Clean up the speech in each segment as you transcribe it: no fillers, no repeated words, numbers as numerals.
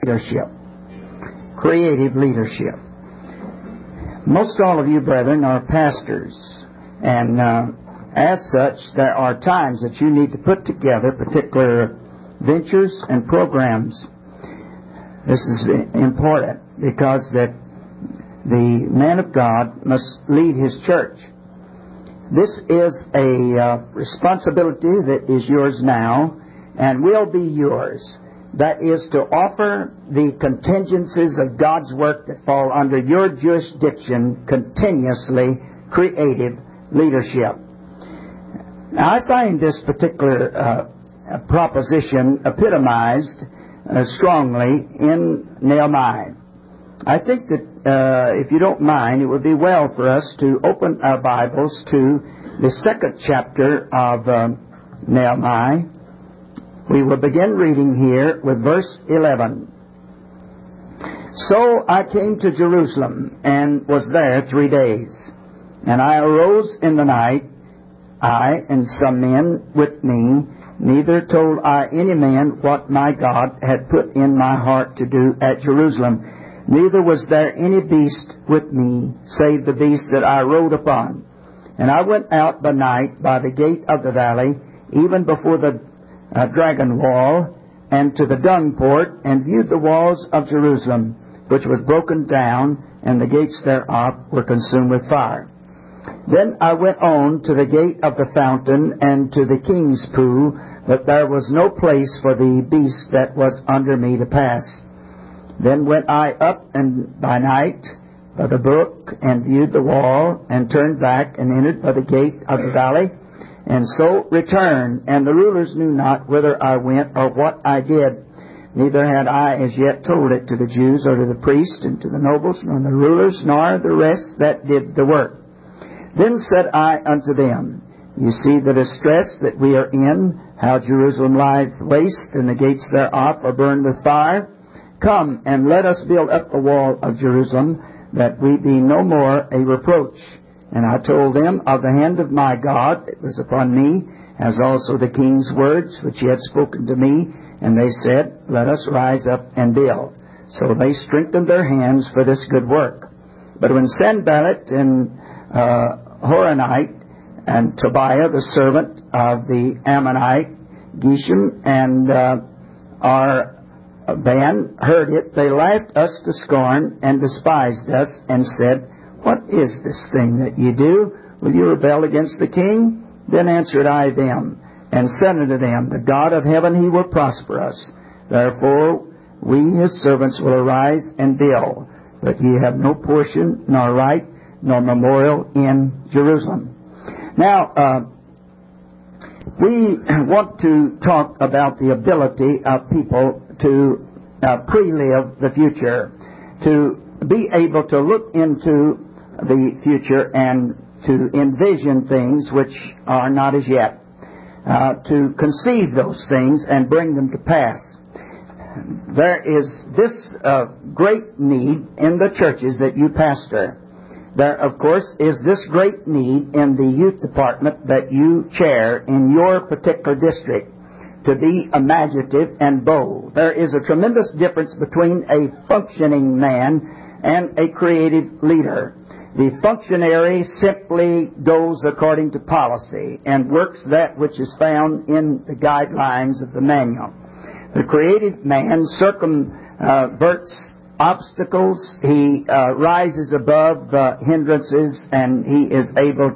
leadership. Creative leadership. Most all of you, brethren, are pastors, and as such, there are times that you need to put together particular ventures and programs. This is important because that the man of God must lead his church. This is a responsibility that is yours now and will be yours. That is to offer the contingencies of God's work that fall under your jurisdiction continuously creative leadership. Now, I find this particular proposition epitomized strongly in Nehemiah. I think that if you don't mind, it would be well for us to open our Bibles to the 2nd chapter of Nehemiah. We will begin reading here with verse 11. So I came to Jerusalem and was there 3 days. And I arose in the night, I and some men with me. Neither told I any man what my God had put in my heart to do at Jerusalem. Neither was there any beast with me, save the beast that I rode upon. And I went out by night by the gate of the valley, even before the dragon wall, and to the dung port, and viewed the walls of Jerusalem, which was broken down, and the gates thereof were consumed with fire. Then I went on to the gate of the fountain, and to the king's pool, but there was no place for the beast that was under me to pass. Then went I up and by night by the brook, and viewed the wall, and turned back, and entered by the gate of the valley, and so returned, and the rulers knew not whither I went or what I did. Neither had I as yet told it to the Jews or to the priests and to the nobles, nor the rulers, nor the rest that did the work. Then said I unto them, You see the distress that we are in, how Jerusalem lies waste, and the gates thereof are burned with fire. Come, and let us build up the wall of Jerusalem, that we be no more a reproach. And I told them of the hand of my God that was upon me, as also the king's words which he had spoken to me. And they said, Let us rise up and build. So they strengthened their hands for this good work. But when Sanballat and Horonite and Tobiah, the servant of the Ammonite, Geshem and Arban, heard it, they laughed us to scorn and despised us, and said, What is this thing that ye do? Will you rebel against the king? Then answered I them, and said unto them, The God of heaven, he will prosper us. Therefore we his servants will arise and build. But ye have no portion, nor right, nor memorial in Jerusalem. Now, we want to talk about the ability of people to pre-live the future, to be able to look into the future and to envision things which are not as yet, to conceive those things and bring them to pass. There is this great need in the churches that you pastor. There, of course, is this great need in the youth department that you chair in your particular district, to be imaginative and bold. There is a tremendous difference between a functioning man and a creative leader. The functionary simply goes according to policy and works that which is found in the guidelines of the manual. The creative man circumverts obstacles. He rises above hindrances, and he is able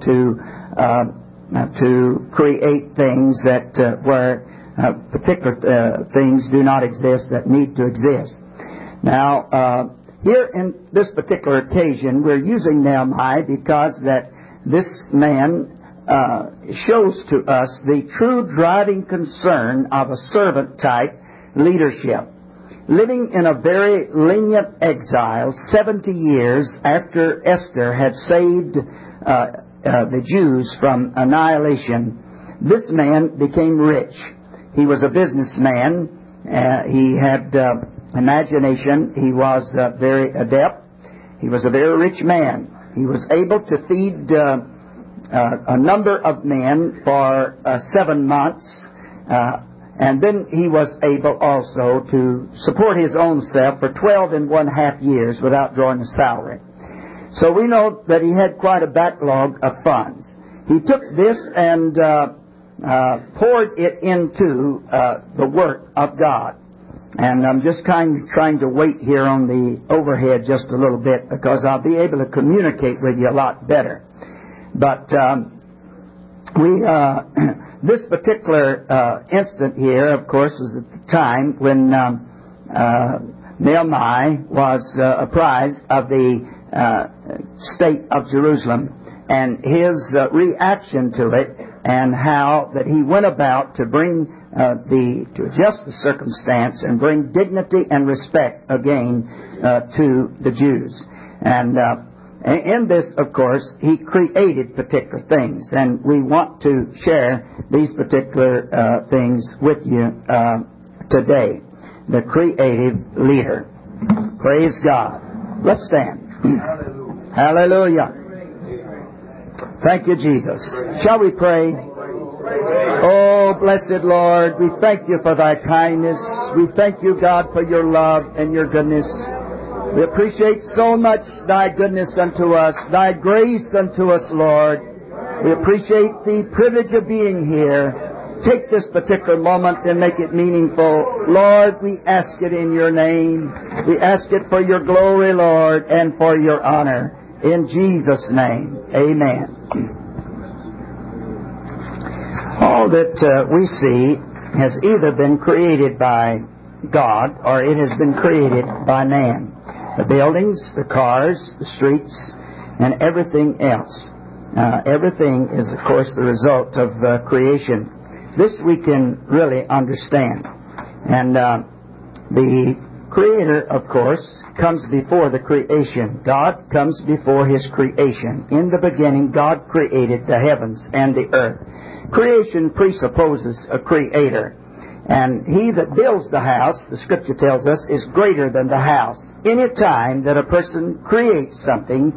to create things that where particular things do not exist that need to exist. Now, here in this particular occasion, we're using Nehemiah because that this man shows to us the true driving concern of a servant-type leadership. Living in a very lenient exile 70 years after Esther had saved the Jews from annihilation, this man became rich. He was a businessman. He had imagination. He was very adept. He was a very rich man. He was able to feed a number of men for 7 months, And then he was able also to support his own self for 12.5 years without drawing a salary. So we know that he had quite a backlog of funds. He took this and poured it into the work of God. And I'm just trying to wait here on the overhead just a little bit because I'll be able to communicate with you a lot better. But this particular instant here, of course, was at the time when Nehemiah was apprised of the state of Jerusalem and his reaction to it, and how that he went about to bring to adjust the circumstance and bring dignity and respect again to the Jews. And in this, of course, he created particular things, and we want to share these particular things with you today. The creative leader. Praise God. Let's stand. Hallelujah. Hallelujah. Thank you, Jesus. Shall we pray? Oh, blessed Lord, we thank you for thy kindness. We thank you, God, for your love and your goodness. We appreciate so much thy goodness unto us, thy grace unto us, Lord. We appreciate the privilege of being here. Take this particular moment and make it meaningful. Lord, we ask it in your name. We ask it for your glory, Lord, and for your honor. In Jesus' name, amen. All that we see has either been created by God or it has been created by man. The buildings, the cars, the streets, and everything else. Everything is, of course, the result of creation. This we can really understand. And the Creator, of course, comes before the creation. God comes before His creation. In the beginning, God created the heavens and the earth. Creation presupposes a Creator. And he that builds the house, the Scripture tells us, is greater than the house. Any time that a person creates something,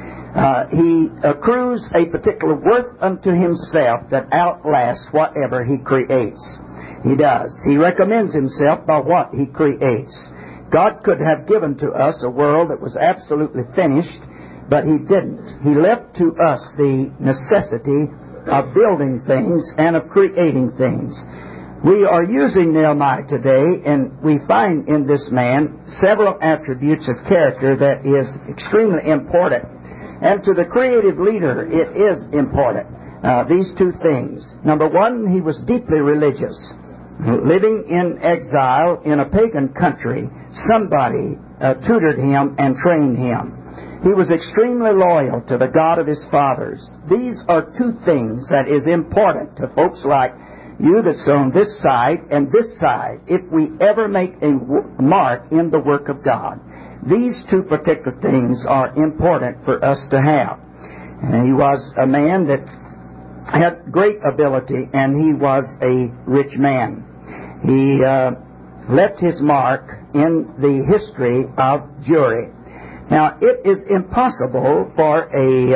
he accrues a particular worth unto himself that outlasts whatever he creates. He does. He recommends himself by what he creates. God could have given to us a world that was absolutely finished, but He didn't. He left to us the necessity of building things and of creating things. We are using Nehemiah today, and we find in this man several attributes of character that is extremely important. And to the creative leader, it is important. These two things. Number one, he was deeply religious. Living in exile in a pagan country, somebody tutored him and trained him. He was extremely loyal to the God of his fathers. These are two things that is important to folks like you that's on this side and this side, if we ever make a mark in the work of God. These two particular things are important for us to have. And he was a man that had great ability, and he was a rich man. He left his mark in the history of Jewry. Now, it is impossible for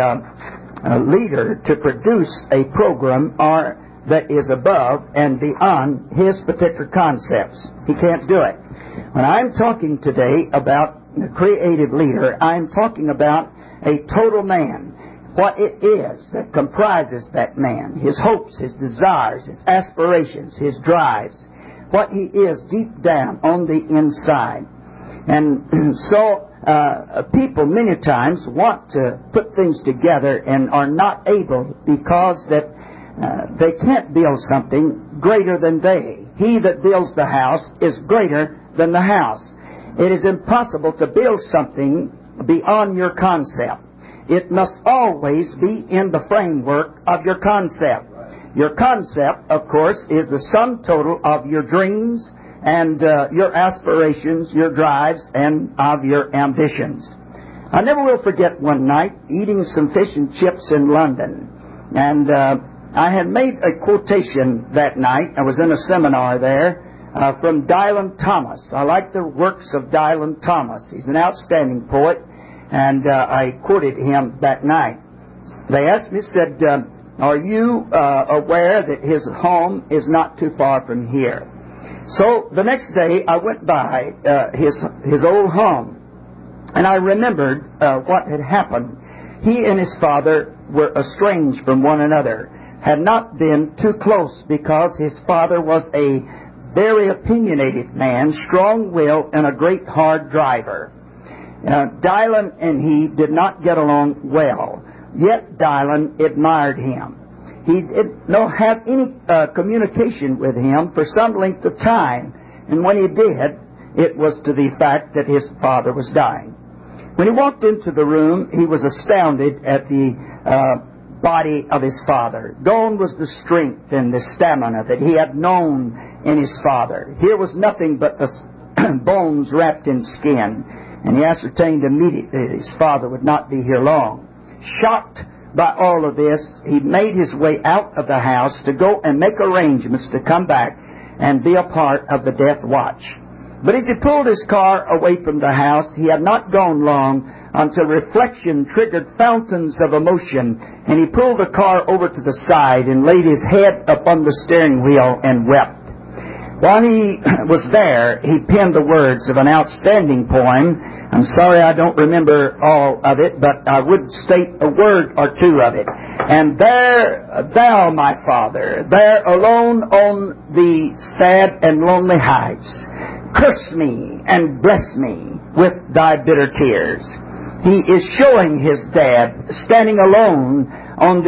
a leader to produce a program that is above and beyond his particular concepts. He can't do it. When I'm talking today about a creative leader, I'm talking about a total man. What it is that comprises that man, his hopes, his desires, his aspirations, his drives, what he is deep down on the inside. And so people many times want to put things together and are not able because that they can't build something greater than they. He that builds the house is greater than the house. It is impossible to build something beyond your concept. It must always be in the framework of your concept. Your concept, of course, is the sum total of your dreams and your aspirations, your drives, and of your ambitions. I never will forget one night eating some fish and chips in London. And I had made a quotation that night. I was in a seminar there from Dylan Thomas. I like the works of Dylan Thomas. He's an outstanding poet. And I quoted him that night. They asked me, said, are you aware that his home is not too far from here? So the next day I went by his old home, and I remembered what had happened. He and his father were estranged from one another, had not been too close because his father was a very opinionated man, strong-willed, and a great hard driver. Dylan and he did not get along well, yet Dylan admired him. He did not have any communication with him for some length of time, and when he did, it was to the fact that his father was dying. When he walked into the room, he was astounded at the body of his father. Gone was the strength and the stamina that he had known in his father. Here was nothing but the bones wrapped in skin, and he ascertained immediately that his father would not be here long. Shocked by all of this, he made his way out of the house to go and make arrangements to come back and be a part of the death watch. But as he pulled his car away from the house, he had not gone long until reflection triggered fountains of emotion, and he pulled the car over to the side and laid his head upon the steering wheel and wept. While he was there, he penned the words of an outstanding poem. I'm sorry I don't remember all of it, but I would state a word or two of it. And there, thou, my Father, there alone on the sad and lonely heights, curse me and bless me with thy bitter tears. He is showing his dad standing alone on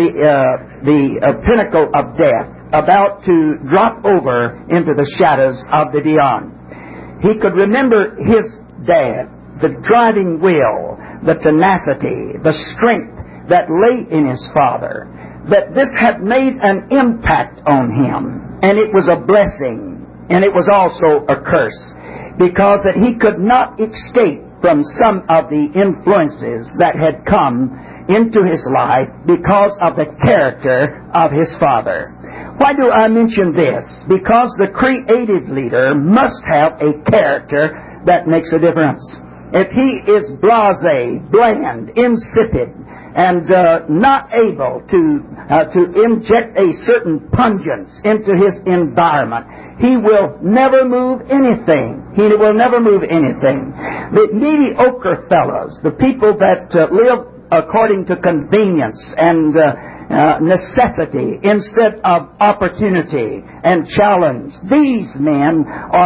the pinnacle of death, about to drop over into the shadows of the beyond. He could remember his dad, the driving will, the tenacity, the strength that lay in his father, that this had made an impact on him, and it was a blessing, and it was also a curse, because that he could not escape from some of the influences that had come into his life because of the character of his father. Why do I mention this? Because the creative leader must have a character that makes a difference. If he is blasé, bland, insipid, and not able to inject a certain pungence into his environment, he will never move anything. He will never move anything. The mediocre fellows, the people that live according to convenience and necessity instead of opportunity and challenge, these men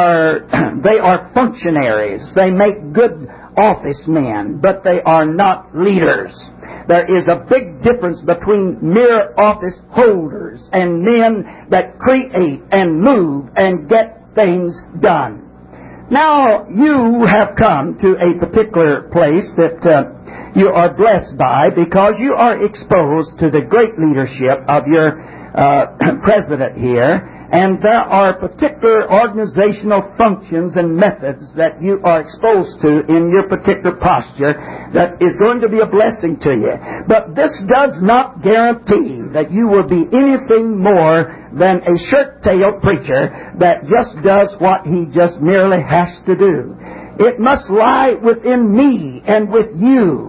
they are functionaries. They make good office men, but they are not leaders. There is a big difference between mere office holders and men that create and move and get things done. Now, you have come to a particular place that you are blessed by because you are exposed to the great leadership of your president here, and there are particular organizational functions and methods that you are exposed to in your particular posture that is going to be a blessing to you. But this does not guarantee that you will be anything more than a shirt-tailed preacher that just does what he just merely has to do. It must lie within me and with you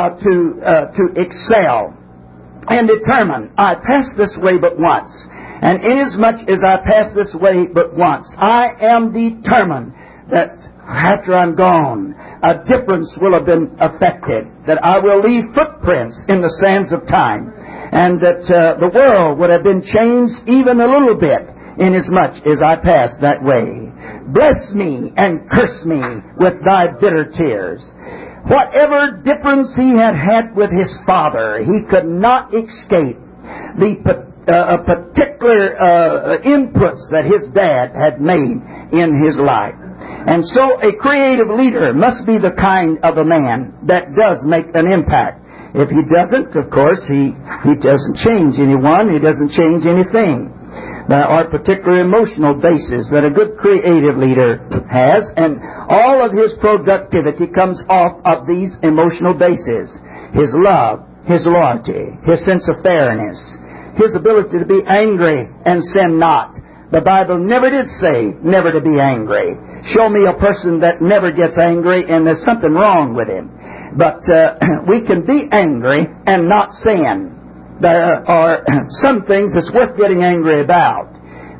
to excel and determine, I pass this way but once. And inasmuch as I pass this way but once, I am determined that after I'm gone, a difference will have been affected, that I will leave footprints in the sands of time, and that the world would have been changed even a little bit inasmuch as I pass that way. Bless me and curse me with thy bitter tears. Whatever difference he had with his father, he could not escape the particular inputs that his dad had made in his life. And so a creative leader must be the kind of a man that does make an impact. If he doesn't, of course, he doesn't change anyone, he doesn't change anything. There are particular emotional bases that a good creative leader has, and all of his productivity comes off of these emotional bases. His love, his loyalty, his sense of fairness, his ability to be angry and sin not. The Bible never did say never to be angry. Show me a person that never gets angry and there's something wrong with him. But we can be angry and not sin. There are some things that's worth getting angry about.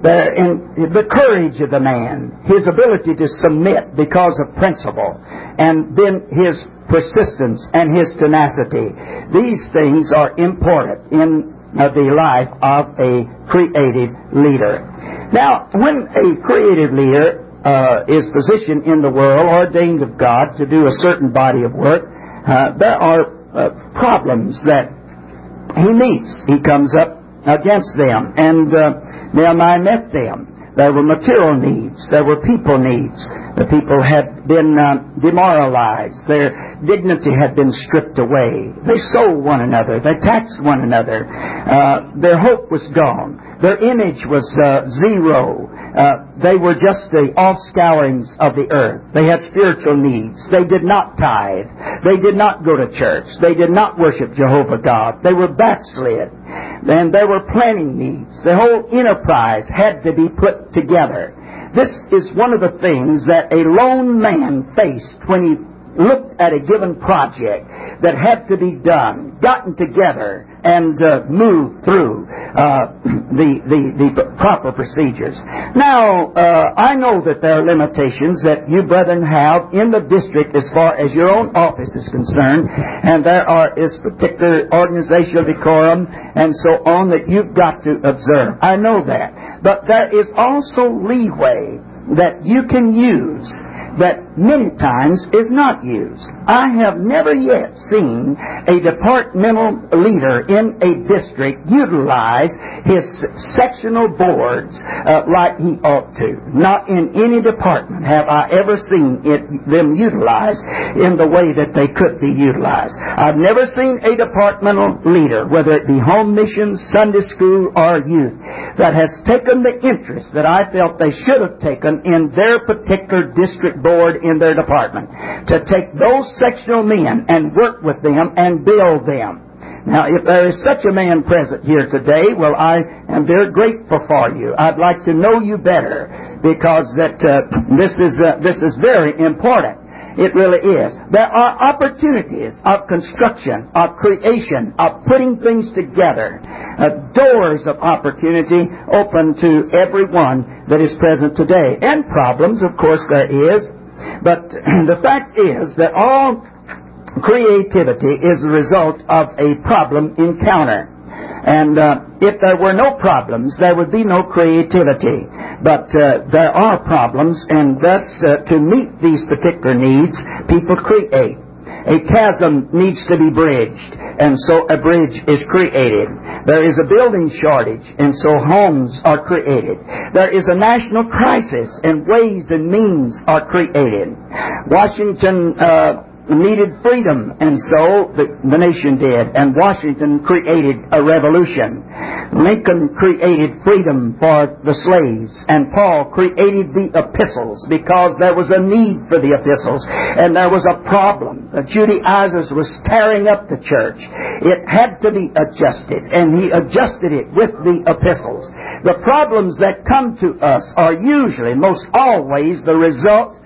The courage of the man, his ability to submit because of principle, and then his persistence and his tenacity. These things are important in the life of a creative leader. Now, when a creative leader is positioned in the world, ordained of God to do a certain body of work, there are problems that he meets. He comes up against them, and Nehemiah met them. There were material needs. There were people needs. The people had been demoralized. Their dignity had been stripped away. They sold one another. They taxed one another. Their hope was gone. Their image was zero. They were just the offscourings of the earth. They had spiritual needs. They did not tithe. They did not go to church. They did not worship Jehovah God. They were backslid. And there were planning needs. The whole enterprise had to be put together. This is one of the things that a lone man faced when he looked at a given project that had to be done, gotten together, and moved through the proper procedures. Now, I know that there are limitations that you brethren have in the district as far as your own office is concerned, and there is particular organizational decorum and so on that you've got to observe. I know that. But there is also leeway that you can use that many times is not used. I have never yet seen a departmental leader in a district utilize his sectional boards like he ought to. Not in any department have I ever seen them utilized in the way that they could be utilized. I've never seen a departmental leader, whether it be home missions, Sunday school, or youth, that has taken the interest that I felt they should have taken in their particular district board in their department, to take those sectional men and work with them and build them. Now, if there is such a man present here today, well, I am very grateful for you. I'd like to know you better, because this is very important. It really is. There are opportunities of construction, of creation, of putting things together. Doors of opportunity open to everyone that is present today. And problems, of course, there is. But the fact is that all creativity is the result of a problem encounter. And if there were no problems, there would be no creativity. But there are problems, and thus to meet these particular needs, people create. A chasm needs to be bridged, and so a bridge is created. There is a building shortage, and so homes are created. There is a national crisis, and ways and means are created. Washington needed freedom, and so the nation did, and Washington created a revolution. Lincoln created freedom for the slaves, and Paul created the epistles because there was a need for the epistles, and there was a problem. The Judaizers was tearing up the church. It had to be adjusted, and he adjusted it with the epistles. The problems that come to us are usually, most always, the result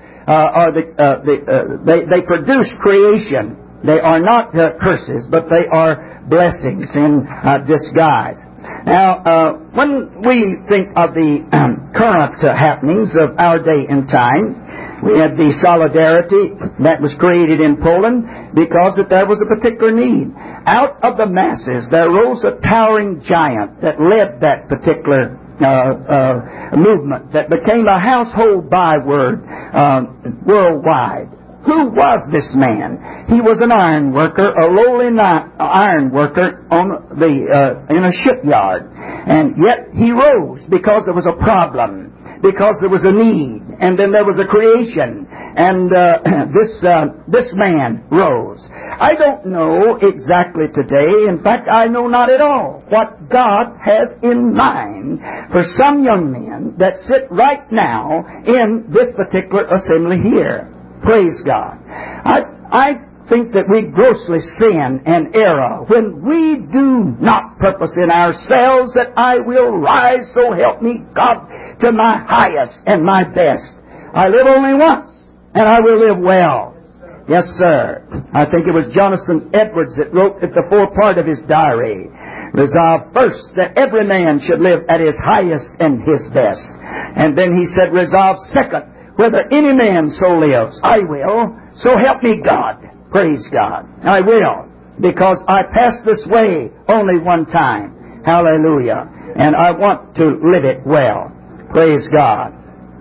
they produce creation. They are not curses, but they are blessings in disguise. Now, when we think of the current happenings of our day and time, we had the solidarity that was created in Poland because that there was a particular need. Out of the masses, there rose a towering giant that led that particular movement that became a household byword worldwide. Who was this man? He was an iron worker, a lowly iron worker in a shipyard, and yet he rose because there was a problem, because there was a need, and then there was a creation, and this man rose. I don't know exactly today, in fact I know not at all, what God has in mind for some young men that sit right now in this particular assembly here. Praise God. I think that we grossly sin and err when we do not purpose in ourselves that I will rise, so help me God, to my highest and my best. I live only once, and I will live well. Yes, sir. I think it was Jonathan Edwards that wrote at the forepart of his diary Resolve first that every man should live at his highest and his best. And then he said, resolve second, whether any man so lives, I will. So help me God. Praise God. I will. Because I passed this way only one time. Hallelujah. And I want to live it well. Praise God.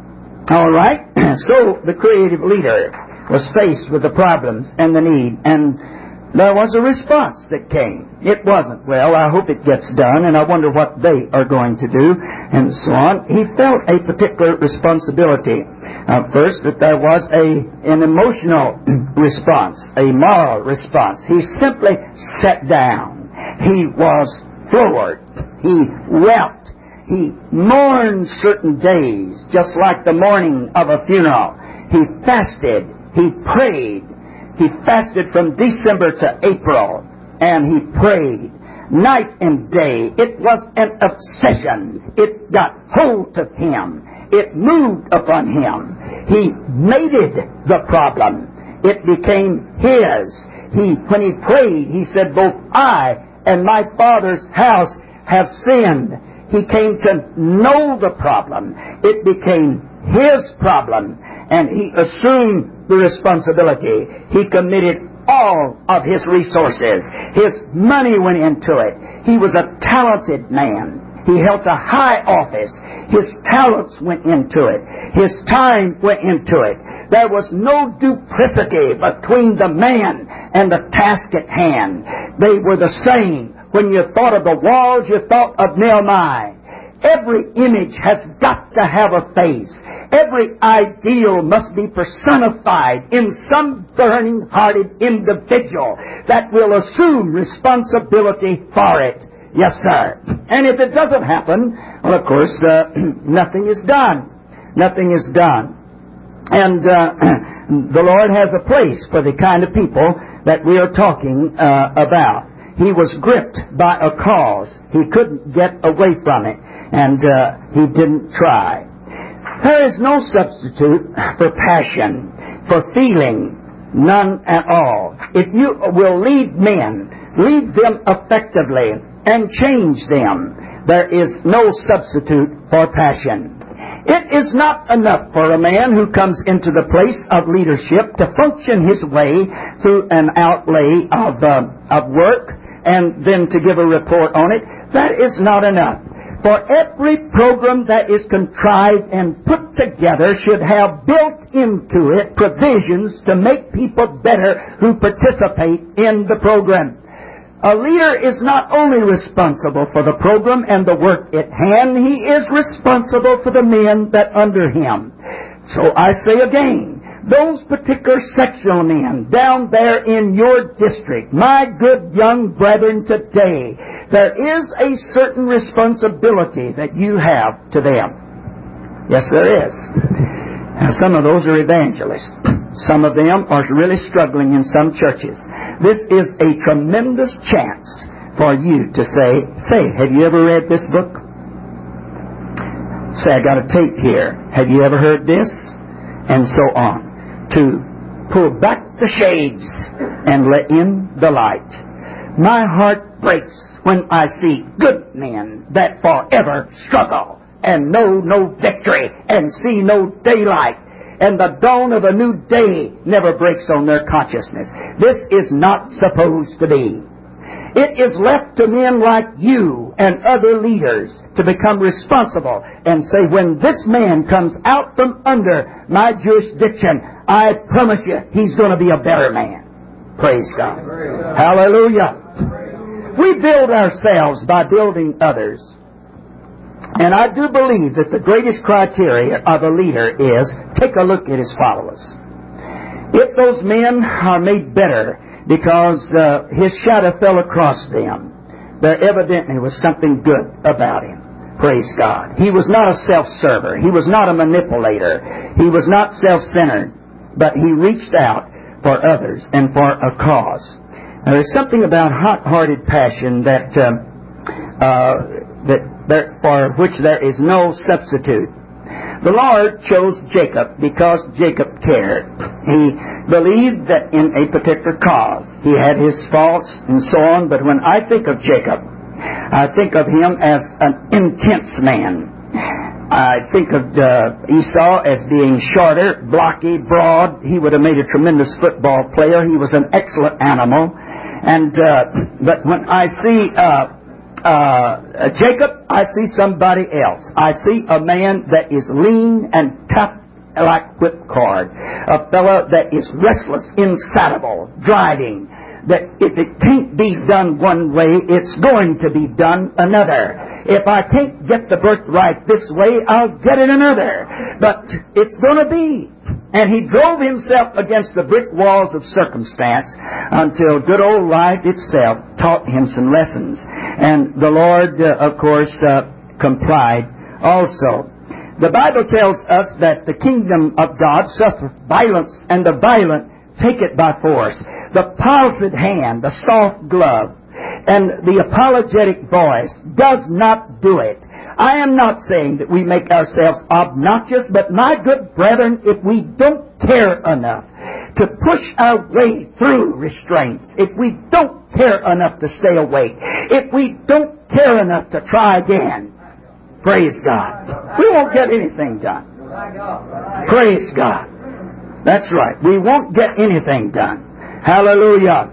All right. So the creative leader was faced with the problems and the need, and there was a response that came. It wasn't, well, I hope it gets done, and I wonder what they are going to do, and so on. He felt a particular responsibility. First, that there was an emotional response, a moral response. He simply sat down. He was floored. He wept. He mourned certain days, just like the mourning of a funeral. He fasted. He prayed. He fasted from December to April, and he prayed night and day. It was an obsession. It got hold of him. It moved upon him. He made it the problem. It became his. When he prayed, he said, both I and my Father's house have sinned. He came to know the problem. It became his problem, and he assumed the responsibility. He committed all of his resources. His money went into it. He was a talented man. He held a high office. His talents went into it. His time went into it. There was no duplicity between the man and the task at hand. They were the same. When you thought of the walls, you thought of Nehemiah. Every image has got to have a face. Every ideal must be personified in some burning-hearted individual that will assume responsibility for it. Yes, sir. And if it doesn't happen, well, of course, nothing is done. Nothing is done. And the Lord has a place for the kind of people that we are talking about. He was gripped by a cause. He couldn't get away from it, and he didn't try. There is no substitute for passion, for feeling, none at all. If you will lead men, lead them effectively, and change them, there is no substitute for passion. It is not enough for a man who comes into the place of leadership to function his way through an outlay of work and then to give a report on it. That is not enough. For every program that is contrived and put together should have built into it provisions to make people better who participate in the program. A leader is not only responsible for the program and the work at hand, he is responsible for the men that under him. So I say again, those particular sectional men down there in your district, my good young brethren today, there is a certain responsibility that you have to them. Yes, there is. Now, some of those are evangelists. Some of them are really struggling in some churches. This is a tremendous chance for you to say, have you ever read this book? Say, I got a tape here. Have you ever heard this? And so on. To pull back the shades and let in the light. My heart breaks when I see good men that forever struggle and know no victory and see no daylight. And the dawn of a new day never breaks on their consciousness. This is not supposed to be. It is left to men like you and other leaders to become responsible and say, when this man comes out from under my jurisdiction, I promise you, he's going to be a better man. Praise God. Hallelujah. We build ourselves by building others. And I do believe that the greatest criteria of a leader is, take a look at his followers. If those men are made better because his shadow fell across them, there evidently was something good about him. Praise God. He was not a self-server. He was not a manipulator. He was not self-centered. But he reached out for others and for a cause. There is something about hot-hearted passion that for which there is no substitute. The Lord chose Jacob because Jacob cared. He believed that in a particular cause. He had his faults and so on, but when I think of Jacob, I think of him as an intense man. I think of Esau as being shorter, blocky, broad. He would have made a tremendous football player. He was an excellent animal. And but when I see Jacob, I see somebody else. I see a man that is lean and tough like whipcord. A fellow that is restless, insatiable, driving. That if it can't be done one way, it's going to be done another. If I can't get the birthright this way, I'll get it another. But it's going to be. And he drove himself against the brick walls of circumstance until good old life itself taught him some lessons. And the Lord, of course, complied also. The Bible tells us that the kingdom of God suffereth violence, and the violent take it by force. The palsied hand, the soft glove, and the apologetic voice does not do it. I am not saying that we make ourselves obnoxious, but my good brethren, if we don't care enough to push our way through restraints, if we don't care enough to stay awake, if we don't care enough to try again, praise God, we won't get anything done. Praise God. That's right. We won't get anything done. Hallelujah.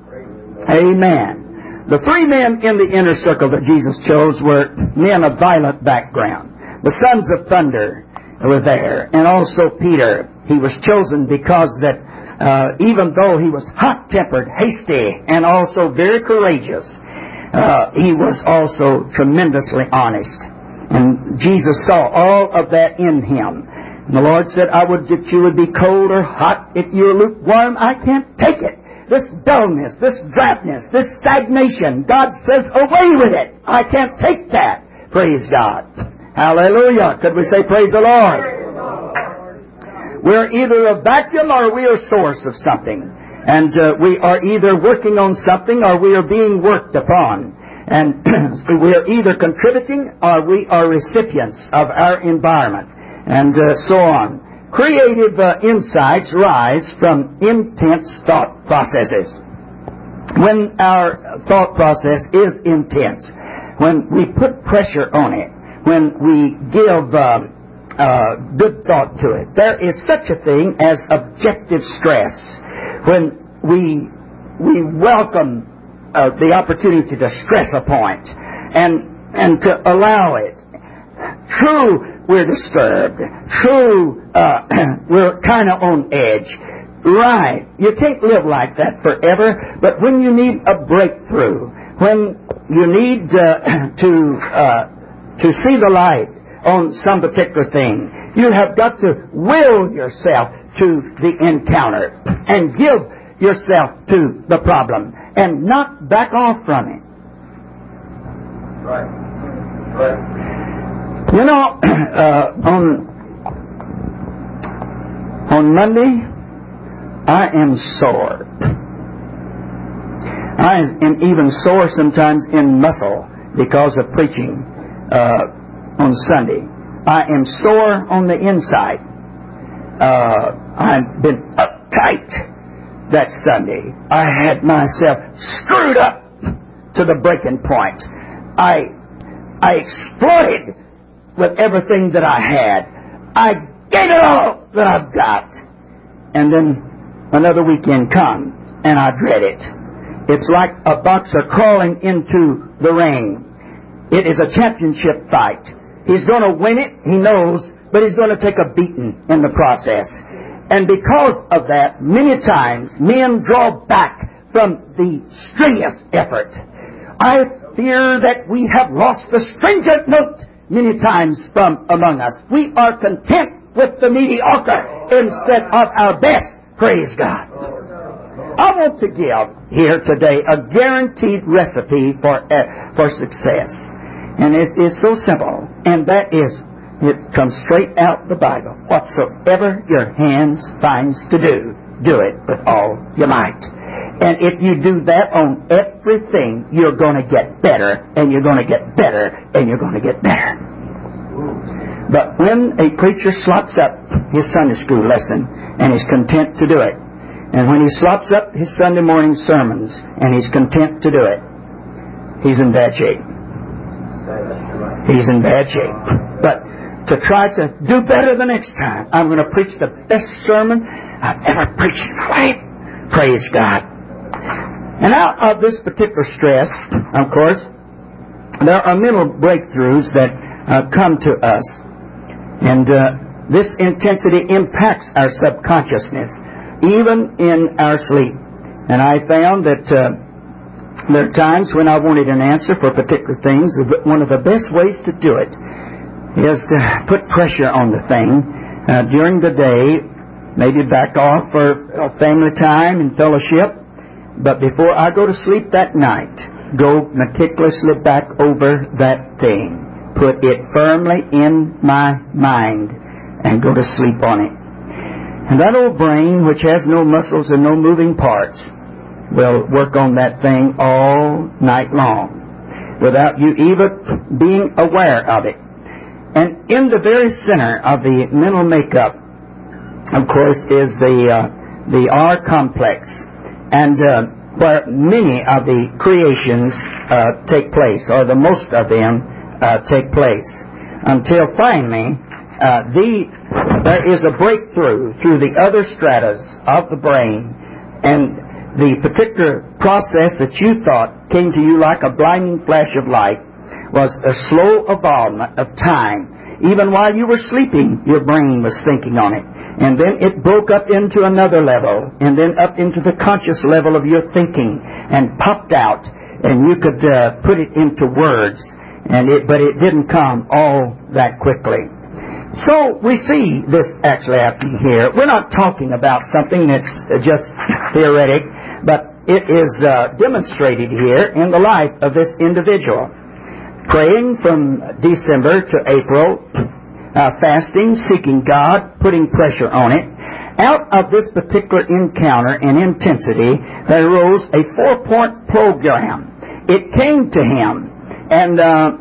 Amen. The three men in the inner circle that Jesus chose were men of violent background. The sons of thunder were there. And also Peter. He was chosen because that even though he was hot-tempered, hasty, and also very courageous, he was also tremendously honest. And Jesus saw all of that in him. And the Lord said, I would that you would be cold or hot. If you're lukewarm, I can't take it. This dullness, this drabness, this stagnation, God says, away with it. I can't take that. Praise God. Hallelujah. Could we say praise the Lord? We're either a vacuum or we are a source of something. And we are either working on something or we are being worked upon. And we are either contributing or we are recipients of our environment. And so on. Creative insights rise from intense thought processes. When our thought process is intense, when we put pressure on it, when we give good thought to it, there is such a thing as objective stress. When we welcome the opportunity to stress a point and to allow it. True, we're disturbed. True, we're kind of on edge. Right, you can't live like that forever, but when you need a breakthrough, when you need to see the light on some particular thing, you have got to will yourself to the encounter and give yourself to the problem and not back off from it. Right. You know, on Monday, I am sore. I am even sore sometimes in muscle because of preaching on Sunday. I am sore on the inside. I've been uptight that Sunday. I had myself screwed up to the breaking point. I exploited with everything that I had. I gave it all that I've got. And then another weekend comes, and I dread it. It's like a boxer crawling into the ring. It is a championship fight. He's going to win it, he knows, but he's going to take a beating in the process. And because of that, many times men draw back from the strenuous effort. I fear that we have lost the stringent note many times from among us. We are content with the mediocre instead of our best. Praise God. I want to give here today a guaranteed recipe for success. And it is so simple. And that is, it comes straight out the Bible. Whatsoever your hands finds to do, do it with all your might. And if you do that on everything, you're going to get better, and you're going to get better, and you're going to get better. But when a preacher slops up his Sunday school lesson and is content to do it, and when he slops up his Sunday morning sermons and he's content to do it, he's in bad shape. he's in bad shape. But to try to do better the next time, I'm going to preach the best sermon I've ever preached in my life. Praise God. And out of this particular stress, of course, there are mental breakthroughs that come to us. And this intensity impacts our subconsciousness, even in our sleep. And I found that there are times when I wanted an answer for particular things. One of the best ways to do it is to put pressure on the thing during the day, maybe back off for family time and fellowship. But before I go to sleep that night, go meticulously back over that thing. Put it firmly in my mind and go to sleep on it. And that old brain, which has no muscles and no moving parts, will work on that thing all night long without you even being aware of it. And in the very center of the mental makeup, of course, is the R complex, and where many of the creations take place, or the most of them take place, until finally there is a breakthrough through the other stratas of the brain, and the particular process that you thought came to you like a blinding flash of light was a slow evolvement of time. Even while you were sleeping, your brain was thinking on it. And then it broke up into another level, and then up into the conscious level of your thinking, and popped out, and you could put it into words, but it didn't come all that quickly. So we see this actually happening here. We're not talking about something that's just theoretic, but it is demonstrated here in the life of this individual. Praying from December to April, fasting, seeking God, putting pressure on it. Out of this particular encounter and intensity, there arose a 4-point program. It came to him, and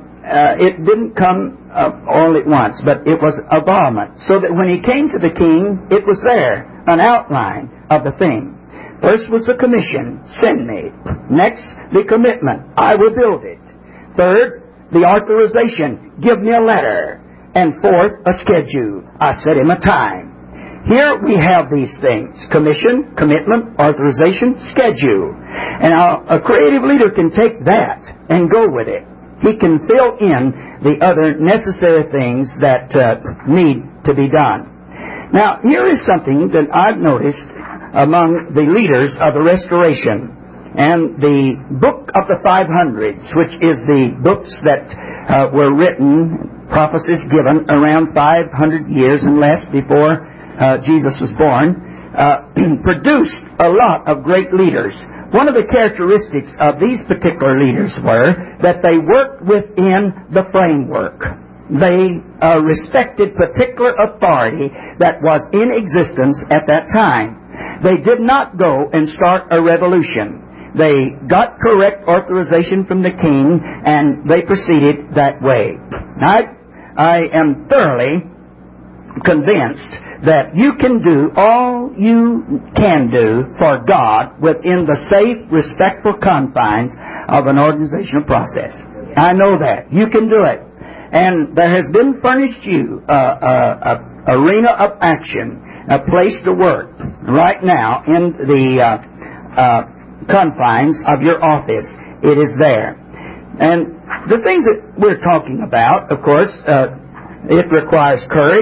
it didn't come all at once, but it was a evolvement, so that when he came to the king, it was there, an outline of the thing. First was the commission, send me. Next, the commitment, I will build it. Third, the authorization, give me a letter. And fourth, a schedule, I set him a time. Here we have these things, commission, commitment, authorization, schedule. And a creative leader can take that and go with it. He can fill in the other necessary things that need to be done. Now, here is something that I've noticed among the leaders of the Restoration. And the Book of the 500s, which is the books that were written, prophecies given around 500 years and less before Jesus was born, produced a lot of great leaders. One of the characteristics of these particular leaders were that they worked within the framework. They respected particular authority that was in existence at that time. They did not go and start a revolution. They got correct authorization from the king, and they proceeded that way. I am thoroughly convinced that you can do all you can do for God within the safe, respectful confines of an organizational process. I know that. You can do it. And there has been furnished you a arena of action, a place to work right now in the confines of your office. It is there. And the things that we're talking about, of course, it requires courage,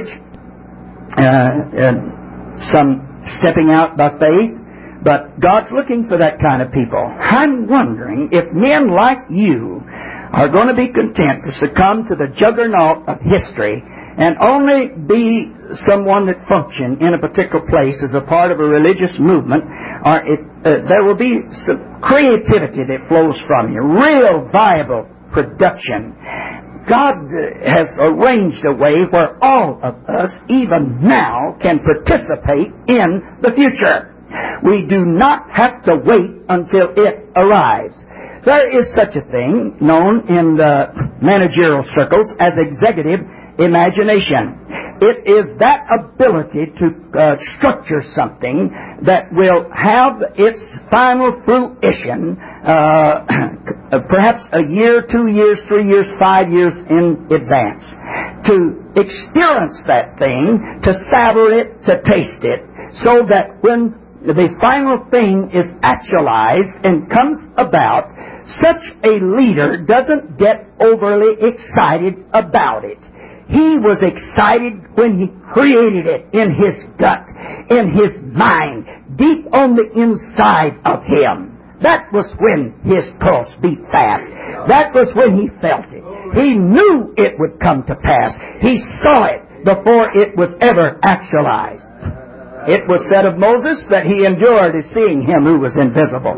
some stepping out by faith, but God's looking for that kind of people. I'm wondering if men like you are going to be content to succumb to the juggernaut of history and only be someone that functions in a particular place as a part of a religious movement, or there will be some creativity that flows from you, real viable production. God has arranged a way where all of us, even now, can participate in the future. We do not have to wait until it arrives. There is such a thing known in the managerial circles as executive imagination. It is that ability to structure something that will have its final fruition perhaps a year, 2 years, 3 years, 5 years in advance. To experience that thing, to savor it, to taste it, so that when the final thing is actualized and comes about, such a leader doesn't get overly excited about it. He was excited when he created it in his gut, in his mind, deep on the inside of him. That was when his pulse beat fast. That was when he felt it. He knew it would come to pass. He saw it before it was ever actualized. It was said of Moses that he endured as seeing him who was invisible.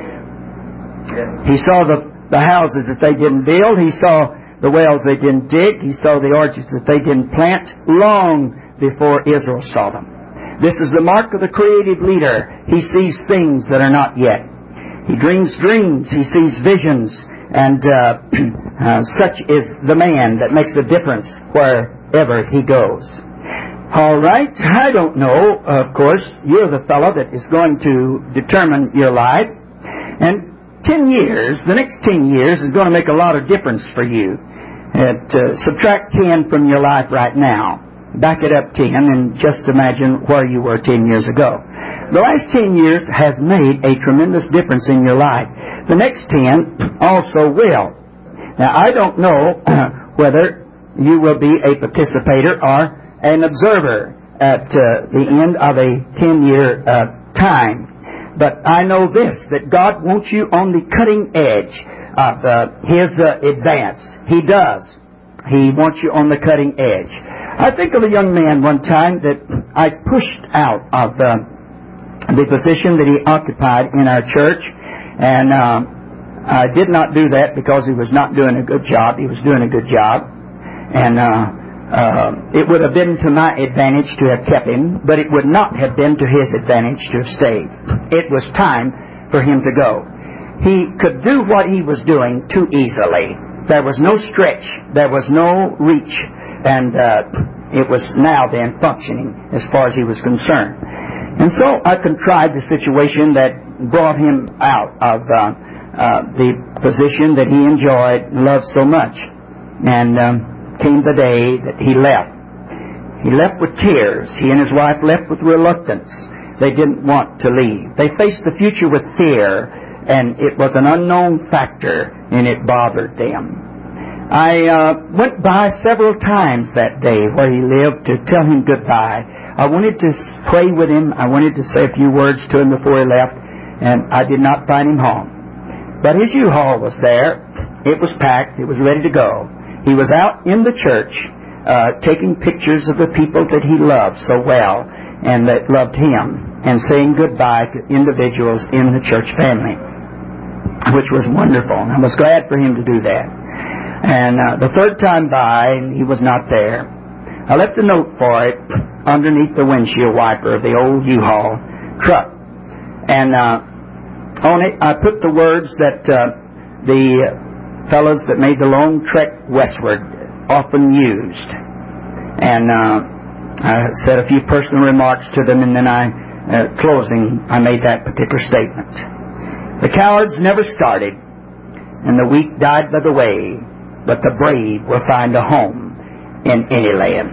He saw the houses that they didn't build. He saw the wells they didn't dig. He saw the orchards that they didn't plant long before Israel saw them. This is the mark of the creative leader. He sees things that are not yet. He dreams dreams. He sees visions. And such is the man that makes a difference wherever he goes. All right. I don't know. Of course, you're the fellow that is going to determine your life. And 10 years, the next 10 years is going to make a lot of difference for you. Subtract 10 from your life right now. Back it up 10 and just imagine where you were 10 years ago. The last 10 years has made a tremendous difference in your life. The next 10 also will. Now, I don't know whether you will be a participator or an observer at the end of a 10-year time. But I know this, that God wants you on the cutting edge of His advance. He does. He wants you on the cutting edge. I think of a young man one time that I pushed out of the position that he occupied in our church. And I did not do that because he was not doing a good job. He was doing a good job. And it would have been to my advantage to have kept him, but it would not have been to his advantage to have stayed. It was time for him to go. He could do what he was doing too easily. There was no stretch. There was no reach. And it was now then functioning as far as he was concerned. And so I contrived the situation that brought him out of the position that he enjoyed and loved so much. And came the day that he left. He left with tears. He and his wife left with reluctance. They didn't want to leave. They faced the future with fear, and it was an unknown factor, and it bothered them. I went by several times that day where he lived to tell him goodbye. I wanted to pray with him. I wanted to say a few words to him before he left, and I did not find him home. But his U-Haul was there. It was packed. It was ready to go. He was out in the church taking pictures of the people that he loved so well and that loved him, and saying goodbye to individuals in the church family, which was wonderful. And I was glad for him to do that. And the third time by, he was not there. I left a note for it underneath the windshield wiper of the old U-Haul truck. And on it, I put the words that the fellows that made the long trek westward often used. And I said a few personal remarks to them, and then closing, I made that particular statement. The cowards never started, and the weak died by the way, but the brave will find a home in any land.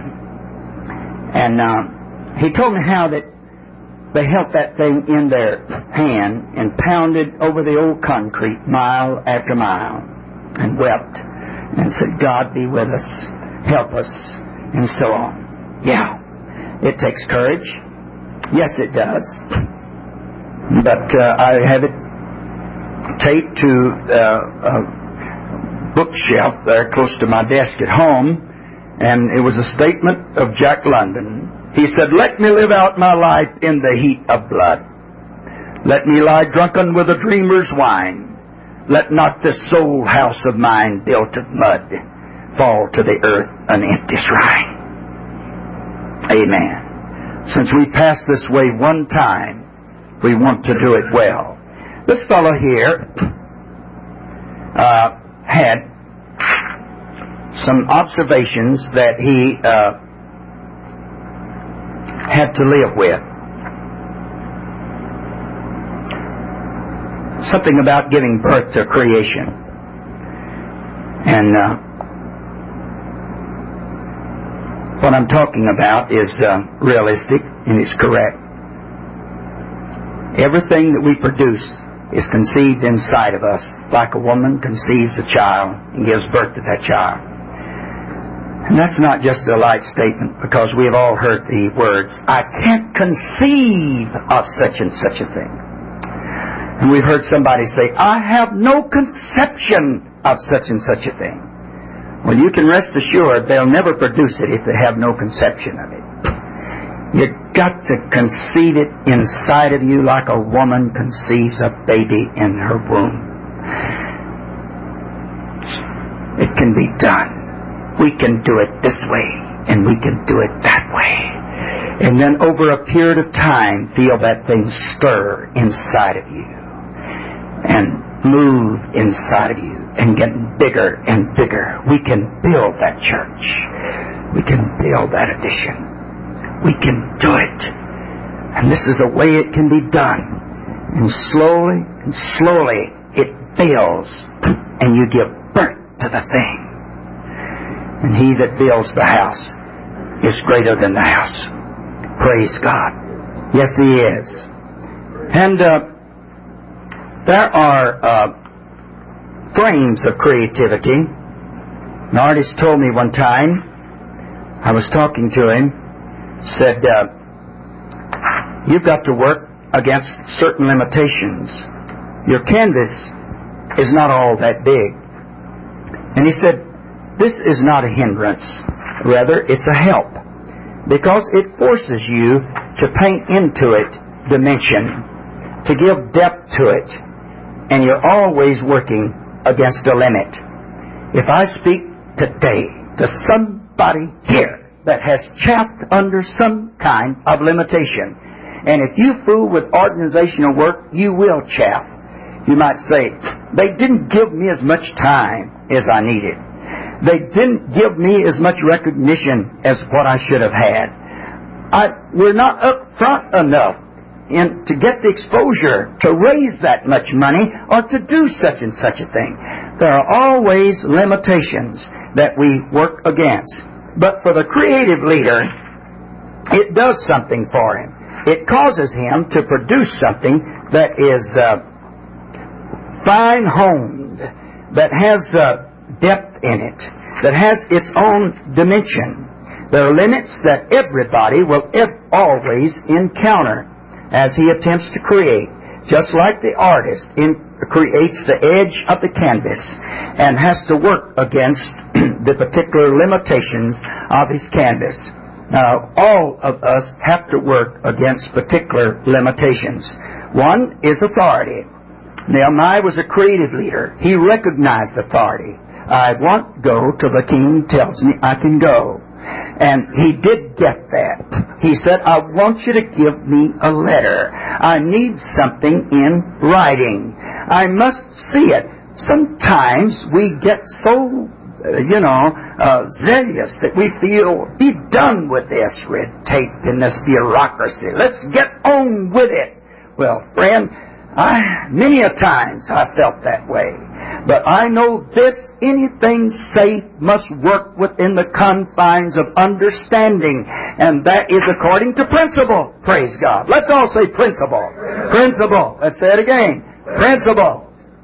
And he told me how that they held that thing in their hand and pounded over the old concrete mile after mile and wept and said, God be with us, help us, and so on. Yeah, it takes courage. Yes, it does. But I have it taped to a bookshelf there close to my desk at home, and it was a statement of Jack London. He said, let me live out my life in the heat of blood. Let me lie drunken with a dreamer's wine. Let not this soul house of mine built of mud fall to the earth an empty shrine. Amen. Since we pass this way one time, we want to do it well. This fellow here had some observations that he had to live with. Something about giving birth to creation. And what I'm talking about is realistic and is correct. Everything that we produce is conceived inside of us, like a woman conceives a child and gives birth to that child. And that's not just a light statement, because we have all heard the words, I can't conceive of such and such a thing. And we've heard somebody say, I have no conception of such and such a thing. Well, you can rest assured they'll never produce it if they have no conception of it. You've got to conceive it inside of you like a woman conceives a baby in her womb. It can be done. We can do it this way, and we can do it that way. And then over a period of time, feel that thing stir inside of you and move inside of you and get bigger and bigger. We can build that church. We can build that addition. We can do it. And this is the way it can be done. And slowly it builds, and you give birth to the thing. And he that builds the house is greater than the house. Praise God. Yes, he is. And there are frames of creativity. An artist told me one time, I was talking to him, said, you've got to work against certain limitations. Your canvas is not all that big. And he said, this is not a hindrance. Rather, it's a help. Because it forces you to paint into it dimension, to give depth to it. And you're always working against a limit. If I speak today to somebody here that has chapped under some kind of limitation, and if you fool with organizational work, you will chaff. You might say, they didn't give me as much time as I needed. They didn't give me as much recognition as what I should have had. We're not up front enough to get the exposure to raise that much money or to do such and such a thing. There are always limitations that we work against. But for the creative leader, it does something for him. It causes him to produce something that is fine-honed, that has depth in it, that has its own dimension. There are limits that everybody will always encounter as he attempts to create, just like the artist creates the edge of the canvas and has to work against the particular limitations of his canvas. Now, all of us have to work against particular limitations. One is authority. Nehemiah was a creative leader. He recognized authority. I won't go till the king tells me I can go. And he did get that. He said, I want you to give me a letter. I need something in writing. I must see it. Sometimes we get so, zealous that we feel, be done with this red tape and this bureaucracy. Let's get on with it. Well, friend, many a times I felt that way. But I know this, anything safe must work within the confines of understanding. And that is according to principle. Praise God. Let's all say principle. Principle. Let's say it again. Principle.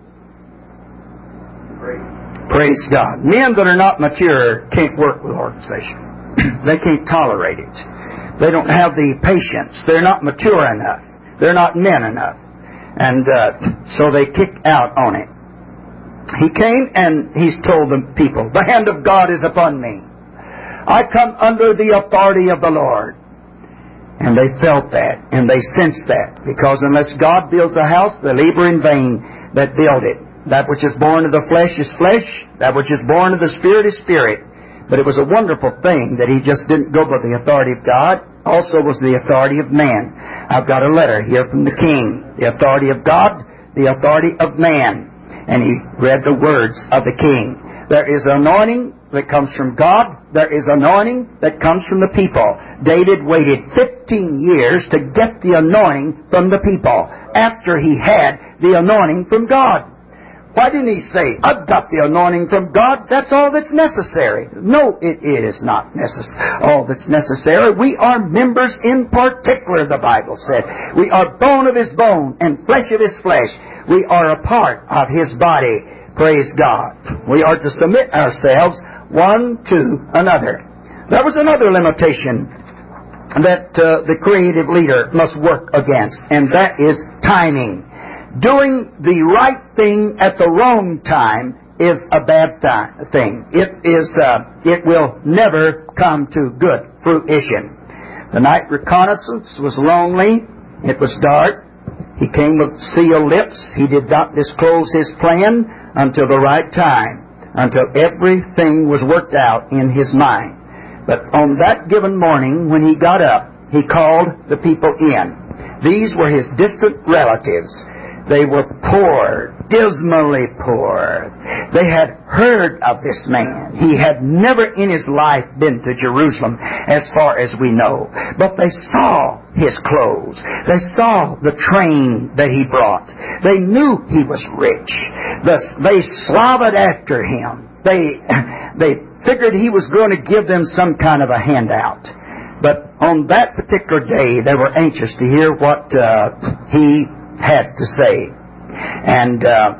Praise God. Men that are not mature can't work with organization. They can't tolerate it. They don't have the patience. They're not mature enough. They're not men enough. And so they kick out on it. He came and he's told the people, the hand of God is upon me. I come under the authority of the Lord. And they felt that and they sensed that. Because unless God builds a house, they labor in vain that build it. That which is born of the flesh is flesh. That which is born of the Spirit is spirit. But it was a wonderful thing that he just didn't go by the authority of God. Also was the authority of man. I've got a letter here from the king. The authority of God, the authority of man. And he read the words of the king. There is anointing that comes from God. There is anointing that comes from the people. David waited 15 years to get the anointing from the people after he had the anointing from God. Why didn't he say, I've got the anointing from God, that's all that's necessary? No, it is not all that's necessary. We are members in particular, the Bible said. We are bone of His bone and flesh of His flesh. We are a part of His body. Praise God. We are to submit ourselves one to another. There was another limitation that the creative leader must work against, and that is timing. Doing the right thing at the wrong time is a bad thing. It will never come to good fruition. The night reconnaissance was lonely. It was dark. He came with sealed lips. He did not disclose his plan until the right time, until everything was worked out in his mind. But on that given morning, when he got up, he called the people in. These were his distant relatives. They were poor, dismally poor. They had heard of this man. He had never in his life been to Jerusalem, as far as we know. But they saw his clothes. They saw the train that he brought. They knew he was rich. They slobbered after him. They figured he was going to give them some kind of a handout. But on that particular day, they were anxious to hear what he had to say. And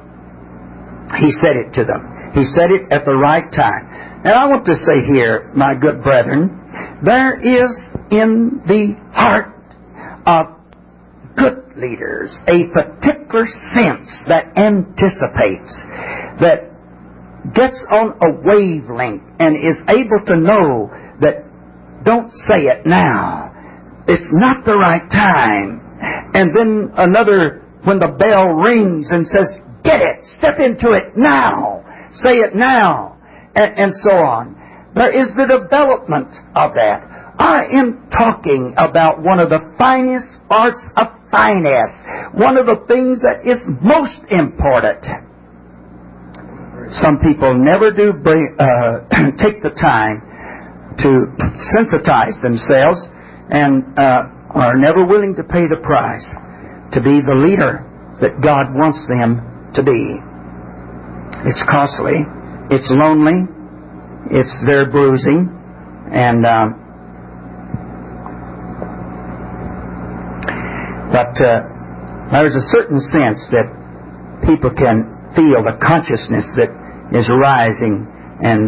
he said it to them. He said it at the right time. And I want to say here, my good brethren, there is in the heart of good leaders a particular sense that anticipates, that gets on a wavelength and is able to know that don't say it now. It's not the right time. And then another, when the bell rings and says, get it, step into it now, say it now, and so on. There is the development of that. I am talking about one of the finest arts of finesse, one of the things that is most important. Some people never do take the time to sensitize themselves and are never willing to pay the price to be the leader that God wants them to be. It's costly. It's lonely. It's very bruising. And but there's a certain sense that people can feel the consciousness that is rising. And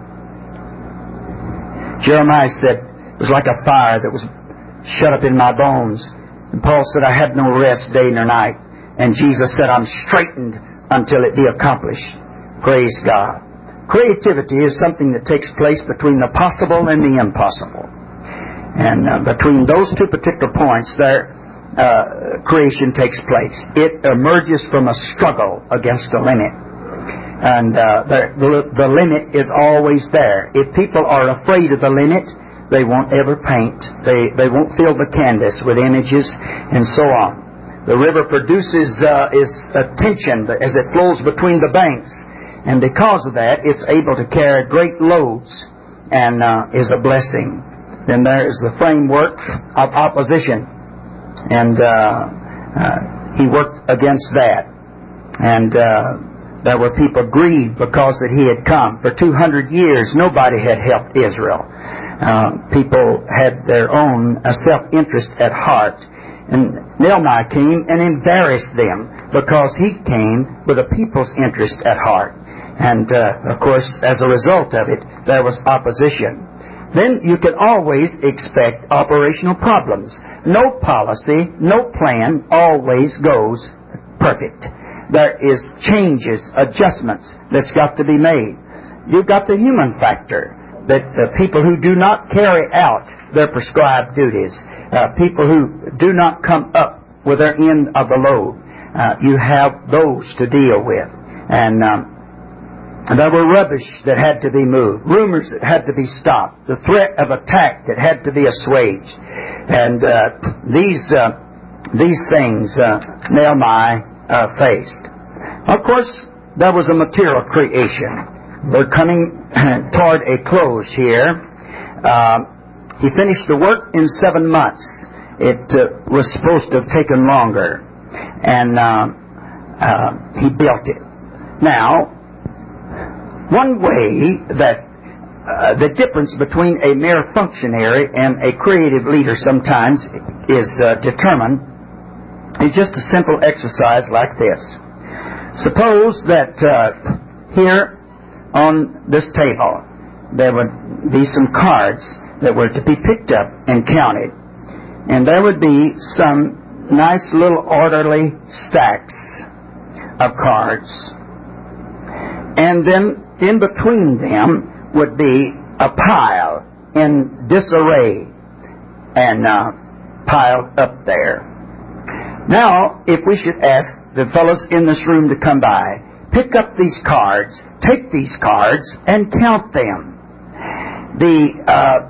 Jeremiah said it was like a fire that was shut up in my bones. And Paul said, I had no rest day nor night. And Jesus said, I'm straightened until it be accomplished. Praise God. Creativity is something that takes place between the possible and the impossible. And between those two particular points there, creation takes place. It emerges from a struggle against a limit. And the limit is always there. If people are afraid of the limit, they won't ever paint. They won't fill the canvas with images and so on. The river produces its tension as it flows between the banks. And because of that, it's able to carry great loads and is a blessing. Then there is the framework of opposition. And he worked against that. And there were people grieved because that he had come. For 200 years, nobody had helped Israel. People had their own self-interest at heart. And Nehemiah came and embarrassed them because he came with the people's interest at heart. And, of course, as a result of it, there was opposition. Then you can always expect operational problems. No policy, no plan always goes perfect. There is changes, adjustments that's got to be made. You've got the human factor, that people who do not carry out their prescribed duties, people who do not come up with their end of the load, you have those to deal with. And there were rubbish that had to be moved, rumors that had to be stopped, the threat of attack that had to be assuaged. And these things Nehemiah faced. Of course, there was a material creation. we're coming toward a close here. He finished the work in 7 months. It was supposed to have taken longer. And he built it. Now, one way that the difference between a mere functionary and a creative leader sometimes is determined is just a simple exercise like this. Suppose that here on this table there would be some cards that were to be picked up and counted. And there would be some nice little orderly stacks of cards. And then in between them would be a pile in disarray and piled up there. Now, if we should ask the fellows in this room to come by, pick up these cards, take these cards, and count them. The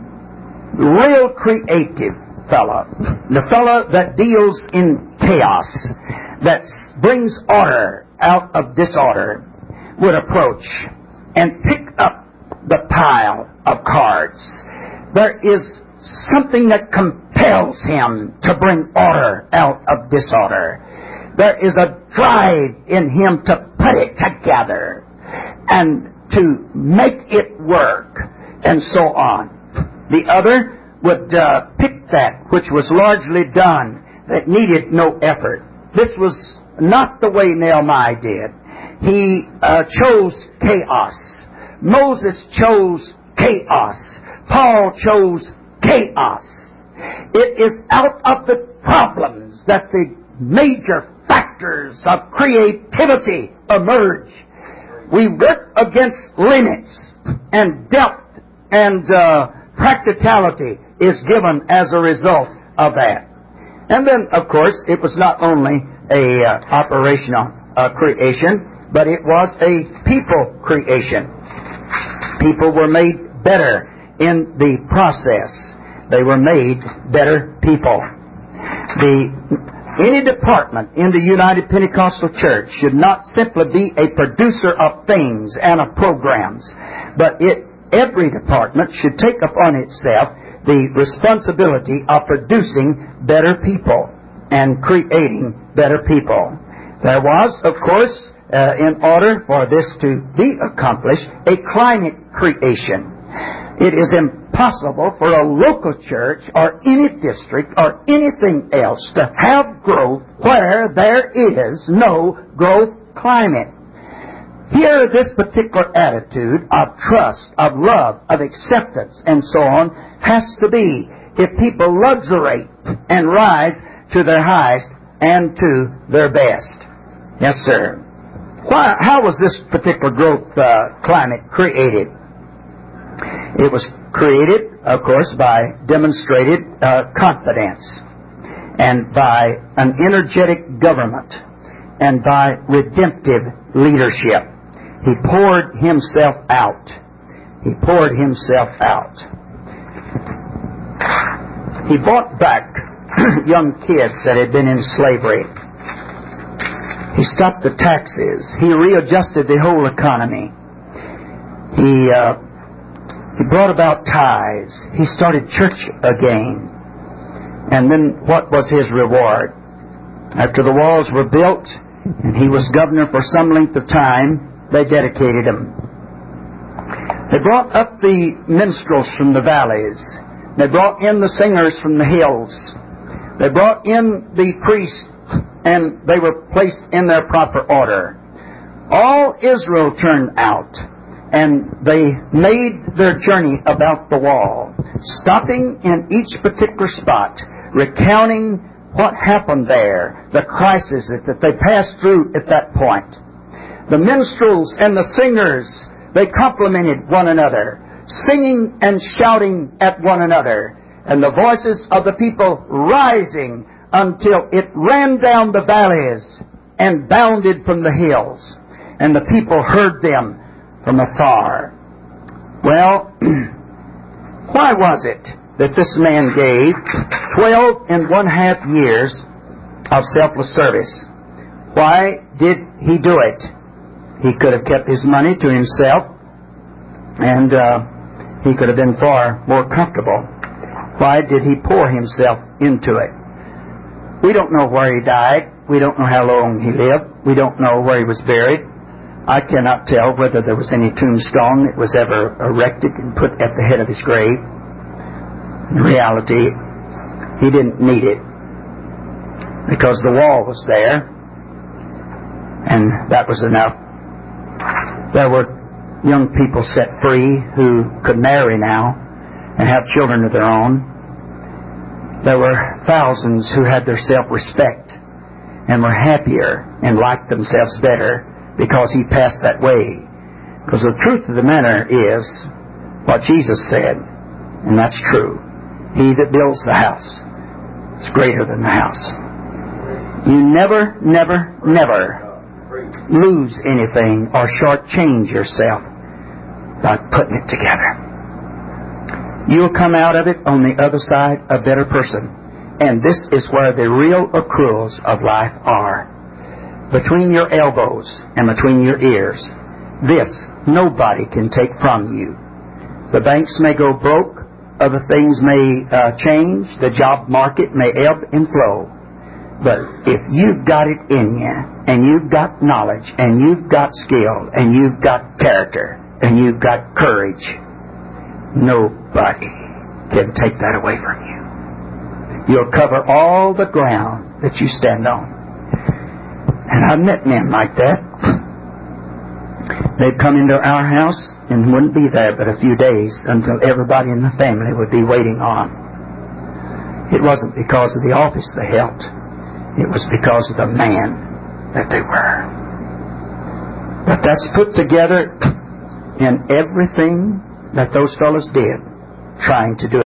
real creative fellow, the fellow that deals in chaos, that brings order out of disorder, would approach and pick up the pile of cards. There is something that compels him to bring order out of disorder. There is a drive in him to put it together and to make it work, and so on. The other would pick that which was largely done, that needed no effort. This was not the way Nehemiah did. He chose chaos. Moses chose chaos. Paul chose chaos. It is out of the problems that the major factors of creativity emerge. We work against limits, and depth and practicality is given as a result of that. And then, of course, it was not only a operational creation, but it was a people creation. People were made better in the process. They were made better people. Any department in the United Pentecostal Church should not simply be a producer of things and of programs, but every department should take upon itself the responsibility of producing better people and creating better people. There was, of course, in order for this to be accomplished, a climate creation. It is impossible for a local church or any district or anything else to have growth where there is no growth climate. Here, this particular attitude of trust, of love, of acceptance, and so on, has to be if people luxuriate and rise to their highest and to their best. Yes, sir. How was this particular growth climate created? It was created, of course, by demonstrated confidence, and by an energetic government, and by redemptive leadership. He poured himself out. He poured himself out. He bought back young kids that had been in slavery. He stopped the taxes. He readjusted the whole economy. He brought about tithes. He started church again. And then what was his reward? After the walls were built and he was governor for some length of time, they dedicated him. They brought up the minstrels from the valleys. They brought in the singers from the hills. They brought in the priests, and they were placed in their proper order. All Israel turned out, and they made their journey about the wall, stopping in each particular spot, recounting what happened there, the crisis that they passed through at that point. The minstrels and the singers, they complimented one another, singing and shouting at one another, and the voices of the people rising until it ran down the valleys and bounded from the hills, and the people heard them from afar. Well, why was it that this man gave 12.5 years of selfless service? Why did he do it? He could have kept his money to himself, and he could have been far more comfortable. Why did he pour himself into it? We don't know where he died. We don't know how long he lived. We don't know where he was buried. I cannot tell whether there was any tombstone that was ever erected and put at the head of his grave. In reality, he didn't need it, because the wall was there, and that was enough. There were young people set free who could marry now and have children of their own. There were thousands who had their self-respect and were happier and liked themselves better because he passed that way. Because the truth of the matter is what Jesus said, and that's true. He that builds the house is greater than the house. You never, never, never lose anything or shortchange yourself by putting it together. You'll come out of it on the other side a better person. And this is where the real accruals of life are. Between your elbows and between your ears. This nobody can take from you. The banks may go broke. Other things may change. The job market may ebb and flow. But if you've got it in you, and you've got knowledge, and you've got skill, and you've got character, and you've got courage, nobody can take that away from you. You'll cover all the ground that you stand on. And I've met men like that. They'd come into our house and wouldn't be there but a few days until everybody in the family would be waiting on. It wasn't because of the office they held. It was because of the man that they were. But that's put together in everything that those fellows did, trying to do it.